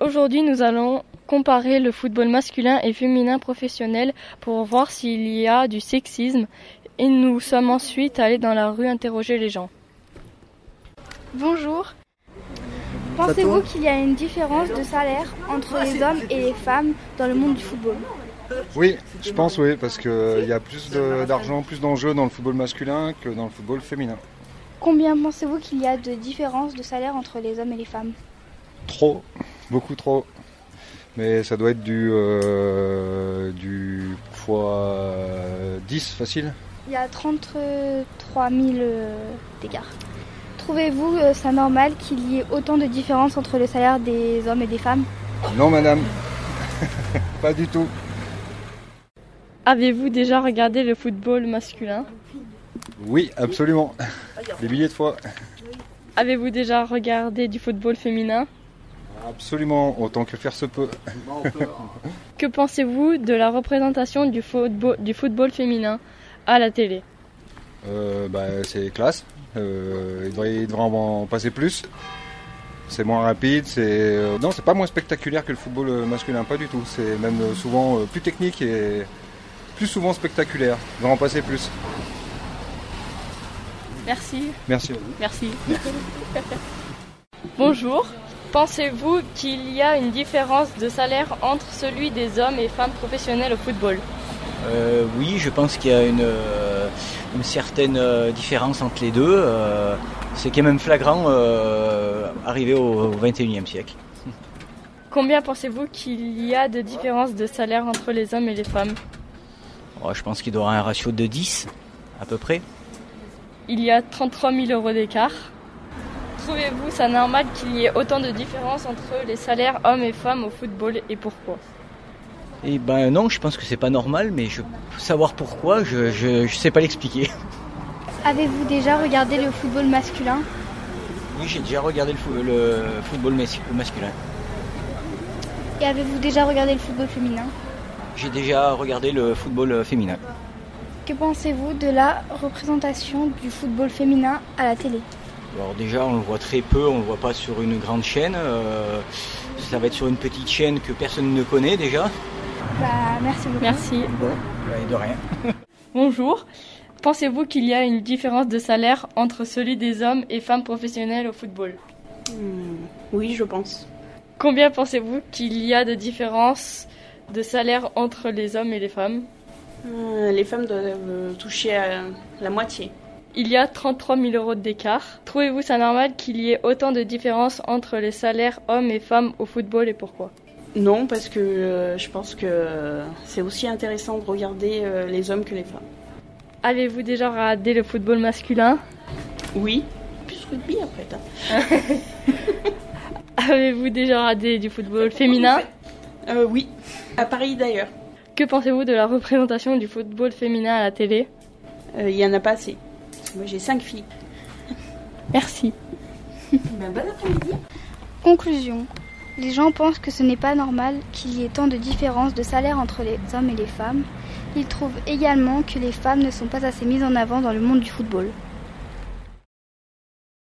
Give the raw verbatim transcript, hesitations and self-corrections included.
Aujourd'hui, nous allons comparer le football masculin et féminin professionnel pour voir s'il y a du sexisme et nous sommes ensuite allés dans la rue interroger les gens. Bonjour. Pensez-vous qu'il y a une différence de salaire entre les hommes et les femmes dans le monde du football ? Oui, je pense oui, parce qu'il y a plus de, d'argent, plus d'enjeux dans le football masculin que dans le football féminin. Combien pensez-vous qu'il y a de différence de salaire entre les hommes et les femmes ? Trop, beaucoup trop. Mais ça doit être du, euh, du fois dix facile. Il y a trente-trois mille euh, d'écart. Trouvez-vous euh, ça normal qu'il y ait autant de différence entre le salaire des hommes et des femmes ? Non madame, pas du tout. Avez-vous déjà regardé le football masculin ? Oui, absolument. Des milliers de fois. Avez-vous déjà regardé du football féminin ? Absolument, autant que faire se peut. Que pensez-vous de la représentation du football, du football féminin à la télé ? euh, bah, C'est classe. Euh, il, devrait, il devrait en passer plus. C'est moins rapide. C'est... Euh, non, c'est pas moins spectaculaire que le football masculin, pas du tout. C'est même souvent plus technique et plus souvent spectaculaire. Il devrait en passer plus. Merci. Merci. Merci. Bonjour. Pensez-vous qu'il y a une différence de salaire entre celui des hommes et femmes professionnels au football ? euh, Oui, je pense qu'il y a une, euh, une certaine euh, différence entre les deux. Euh, c'est quand même flagrant euh, arrivé au vingt et unième siècle. Combien pensez-vous qu'il y a de différence de salaire entre les hommes et les femmes ? Oh, je pense qu'il doit y avoir un ratio de dix, à peu près. Il y a trente-trois mille euros d'écart. Trouvez-vous ça normal qu'il y ait autant de différence entre les salaires hommes et femmes au football et pourquoi ? Eh ben non, je pense que c'est pas normal, mais je savoir pourquoi, je je, je sais pas l'expliquer. Avez-vous déjà regardé le football masculin ? Oui, j'ai déjà regardé le, fo- le football mas- masculin. Et avez-vous déjà regardé le football féminin ? J'ai déjà regardé le football féminin. Que pensez-vous de la représentation du football féminin à la télé ? Alors déjà, on le voit très peu, on le voit pas sur une grande chaîne. Euh, ça va être sur une petite chaîne que personne ne connaît déjà. Bah, merci beaucoup. Merci. Bon, de rien. Bonjour. Pensez-vous qu'il y a une différence de salaire entre celui des hommes et femmes professionnels au football ? Mmh, oui, je pense. Combien pensez-vous qu'il y a de différence de salaire entre les hommes et les femmes ? Euh, les femmes doivent toucher à la moitié. Il y a trente-trois mille euros d'écart. Trouvez-vous ça normal qu'il y ait autant de différence entre les salaires hommes et femmes au football et pourquoi ? Non, parce que euh, je pense que euh, c'est aussi intéressant de regarder euh, les hommes que les femmes. Avez-vous déjà regardé le football masculin ? Oui, plus rugby après. Hein. Avez-vous déjà regardé du football féminin ? euh, Oui, à Paris d'ailleurs. Que pensez-vous de la représentation du football féminin à la télé ? Il euh, y en a pas assez. Moi j'ai cinq filles. Merci. Ben, bon après-midi. Conclusion. Les gens pensent que ce n'est pas normal qu'il y ait tant de différences de salaire entre les hommes et les femmes. Ils trouvent également que les femmes ne sont pas assez mises en avant dans le monde du football.